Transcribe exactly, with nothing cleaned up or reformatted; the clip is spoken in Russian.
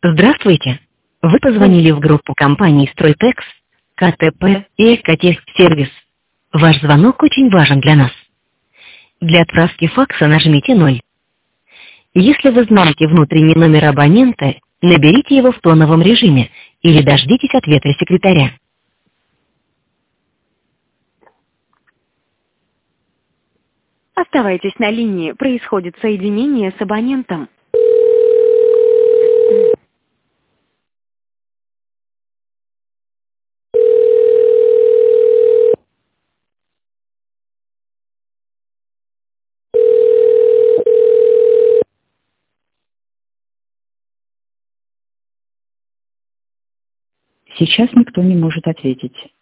Здравствуйте! Вы позвонили в группу компаний «Стройтекс», ка тэ пэ и «Экотехсервис». Ваш звонок очень важен для нас. Для отправки факса нажмите ноль. Если вы знаете внутренний номер абонента, наберите его в тоновом режиме или дождитесь ответа секретаря. Оставайтесь на линии, происходит соединение с абонентом. Сейчас никто не может ответить.